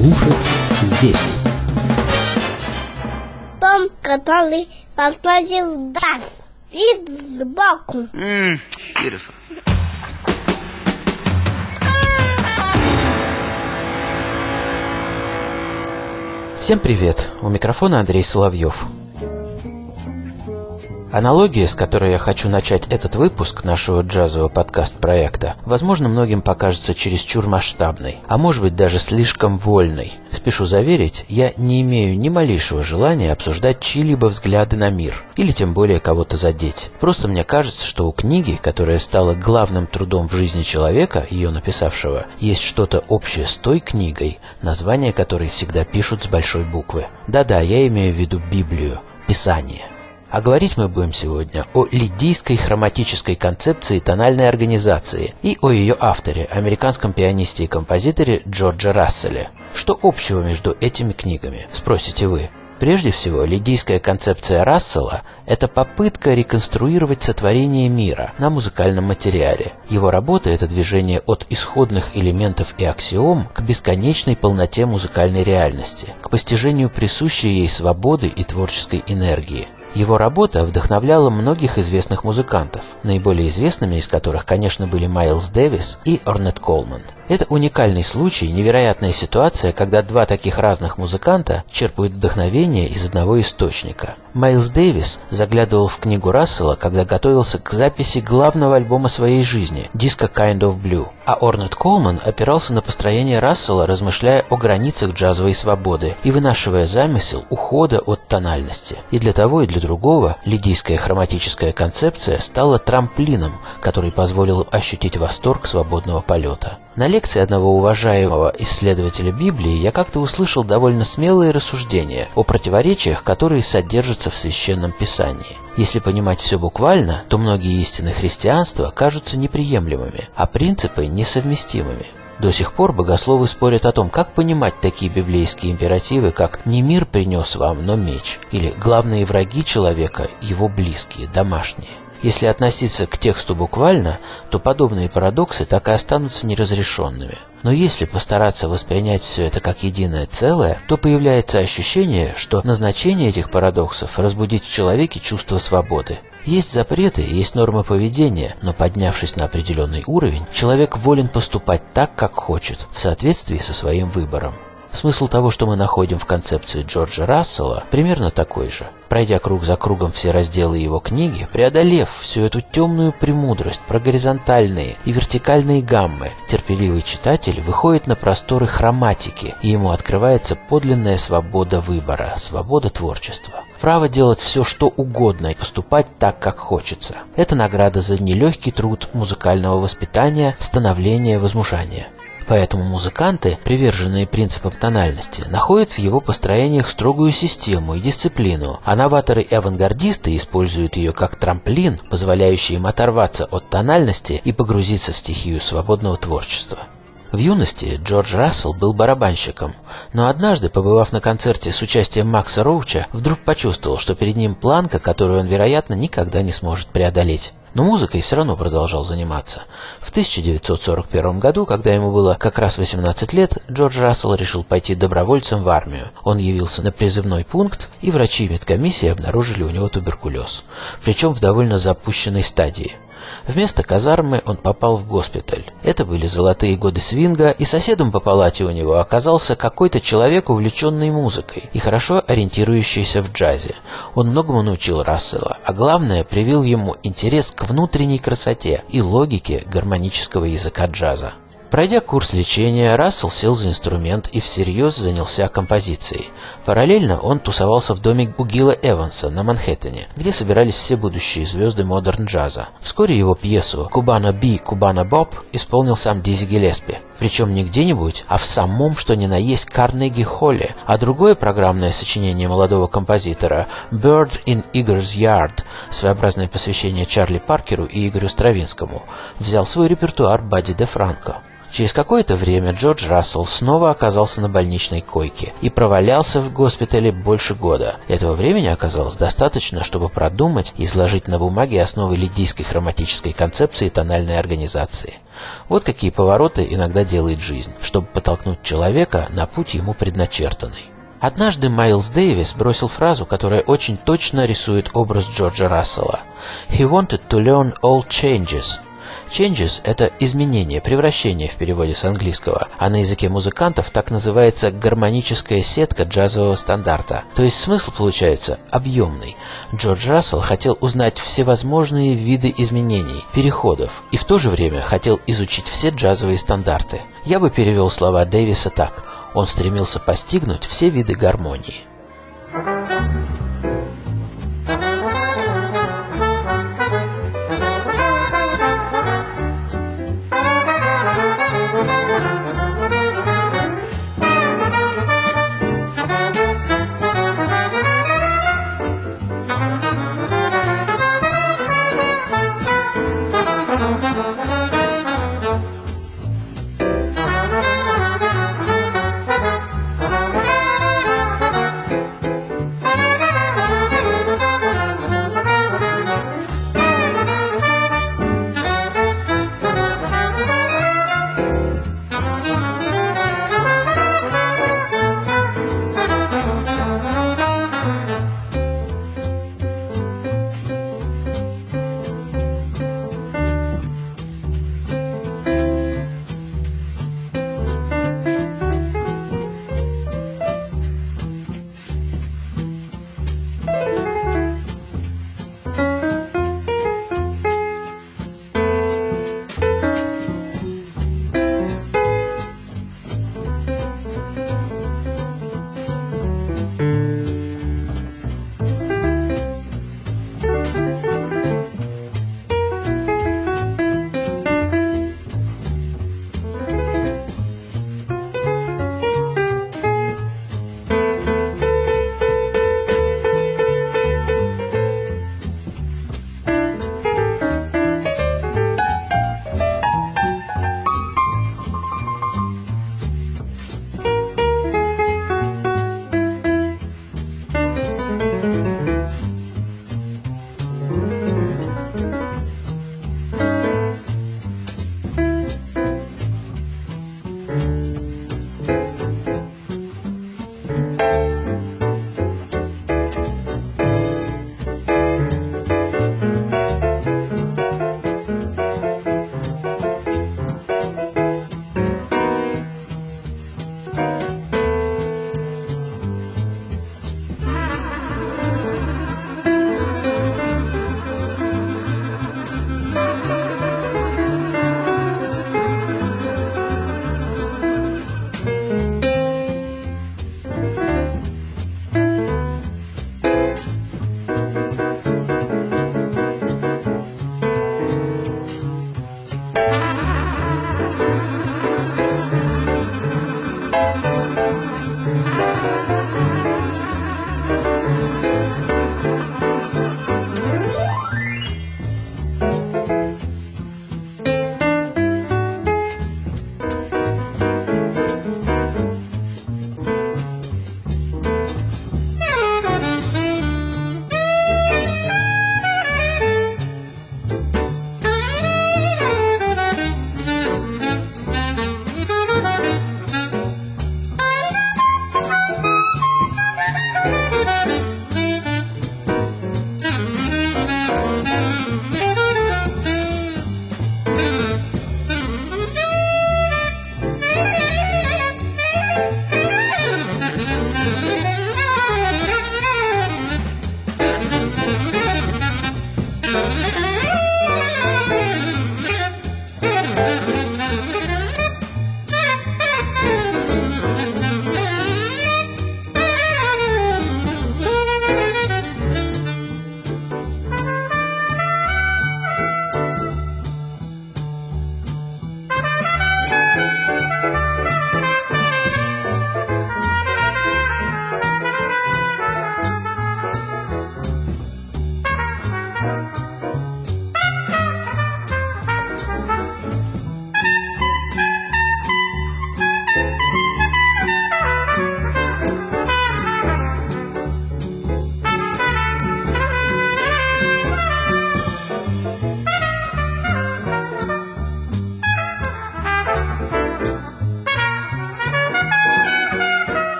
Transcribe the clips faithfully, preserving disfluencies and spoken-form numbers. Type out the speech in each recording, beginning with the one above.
слушать здесь. Том, который подложил даст. Вид сбоку. Mm, beautiful. Всем привет! У микрофона Андрей Соловьев. Аналогия, с которой я хочу начать этот выпуск нашего джазового подкаст-проекта, возможно, многим покажется чересчур масштабной, а может быть даже слишком вольной. Спешу заверить, я не имею ни малейшего желания обсуждать чьи-либо взгляды на мир, или тем более кого-то задеть. Просто мне кажется, что у книги, которая стала главным трудом в жизни человека, ее написавшего, есть что-то общее с той книгой, название которой всегда пишут с большой буквы. Да-да, я имею в виду Библию, Писание. А говорить мы будем сегодня о лидийской хроматической концепции тональной организации и о ее авторе, американском пианисте и композиторе Джордже Расселе. Что общего между этими книгами, спросите вы? Прежде всего, лидийская концепция Рассела – это попытка реконструировать сотворение мира на музыкальном материале. Его работа – это движение от исходных элементов и аксиом к бесконечной полноте музыкальной реальности, к постижению присущей ей свободы и творческой энергии. Его работа вдохновляла многих известных музыкантов, наиболее известными из которых, конечно, были Майлз Дэвис и Орнет Колман. Это уникальный случай, невероятная ситуация, когда два таких разных музыканта черпают вдохновение из одного источника. Майлз Дэвис заглядывал в книгу Рассела, когда готовился к записи главного альбома своей жизни, диска Kind of Blue, а Орнет Колман опирался на построение Рассела, размышляя о границах джазовой свободы и вынашивая замысел ухода от тональности. И для того, и для другого лидийская хроматическая концепция стала трамплином, который позволил ощутить восторг свободного полета. На лекции одного уважаемого исследователя Библии я как-то услышал довольно смелые рассуждения о противоречиях, которые содержатся в Священном Писании. Если понимать все буквально, то многие истины христианства кажутся неприемлемыми, а принципы несовместимыми. До сих пор богословы спорят о том, как понимать такие библейские императивы, как «не мир принес вам, но меч» или «главные враги человека – его близкие, домашние». Если относиться к тексту буквально, то подобные парадоксы так и останутся неразрешенными. Но если постараться воспринять все это как единое целое, то появляется ощущение, что назначение этих парадоксов – разбудить в человеке чувство свободы. Есть запреты, есть нормы поведения, но поднявшись на определенный уровень, человек волен поступать так, как хочет, в соответствии со своим выбором. Смысл того, что мы находим в концепции Джорджа Рассела, примерно такой же. Пройдя круг за кругом все разделы его книги, преодолев всю эту темную премудрость про горизонтальные и вертикальные гаммы, терпеливый читатель выходит на просторы хроматики, и ему открывается подлинная свобода выбора, свобода творчества. Право делать все, что угодно и поступать так, как хочется. Это награда за нелегкий труд музыкального воспитания, становления, возмужания. Поэтому музыканты, приверженные принципам тональности, находят в его построениях строгую систему и дисциплину, а новаторы и авангардисты используют ее как трамплин, позволяющий им оторваться от тональности и погрузиться в стихию свободного творчества. В юности Джордж Рассел был барабанщиком, но однажды, побывав на концерте с участием Макса Роуча, вдруг почувствовал, что перед ним планка, которую он, вероятно, никогда не сможет преодолеть. Но музыкой все равно продолжал заниматься. В тысяча девятьсот сорок первом году, когда ему было как раз восемнадцать лет, Джордж Рассел решил пойти добровольцем в армию. Он явился на призывной пункт, и врачи медкомиссии обнаружили у него туберкулез, причем в довольно запущенной стадии. Вместо казармы он попал в госпиталь. Это были золотые годы свинга, и соседом по палате у него оказался какой-то человек, увлеченный музыкой и хорошо ориентирующийся в джазе. Он многому научил Рассела, а главное, привил ему интерес к внутренней красоте и логике гармонического языка джаза. Пройдя курс лечения, Рассел сел за инструмент и всерьез занялся композицией. Параллельно он тусовался в доме у Гила Эванса на Манхэттене, где собирались все будущие звезды модерн-джаза. Вскоре его пьесу «Кубана Би, Кубана Боб» исполнил сам Дизи Гиллеспи. Причем не где-нибудь, а в самом что ни на есть Карнеги-холле. А другое программное сочинение молодого композитора «Bird in Igor's Yard», своеобразное посвящение Чарли Паркеру и Игорю Стравинскому, взял в свой репертуар Бадди де Франко. Через какое-то время Джордж Рассел снова оказался на больничной койке и провалялся в госпитале больше года. Этого времени оказалось достаточно, чтобы продумать и изложить на бумаге основы лидийской хроматической концепции тональной организации. Вот какие повороты иногда делает жизнь, чтобы подтолкнуть человека на путь ему предначертанный. Однажды Майлз Дэвис бросил фразу, которая очень точно рисует образ Джорджа Рассела. «He wanted to learn all changes». Changes – это изменение, превращение в переводе с английского, а на языке музыкантов так называется гармоническая сетка джазового стандарта. То есть смысл получается объемный. Джордж Рассел хотел узнать всевозможные виды изменений, переходов, и в то же время хотел изучить все джазовые стандарты. Я бы перевел слова Дэвиса так: он стремился постигнуть все виды гармонии.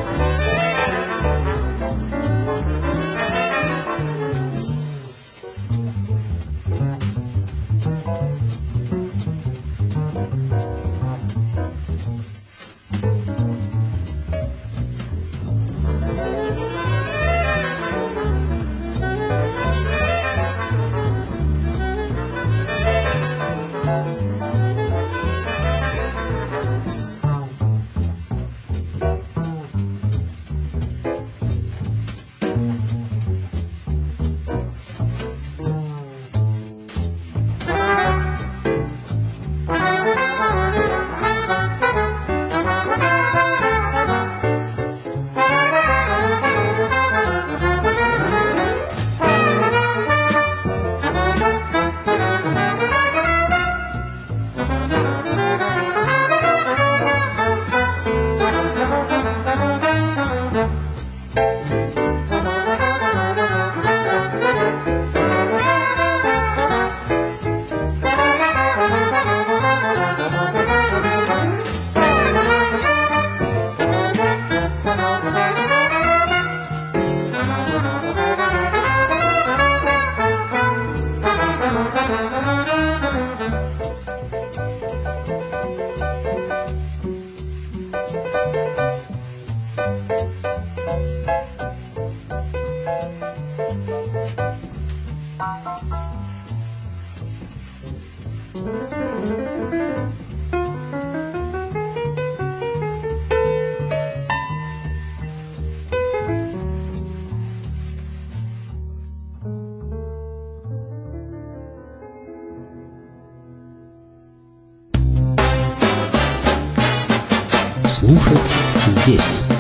Слушать здесь.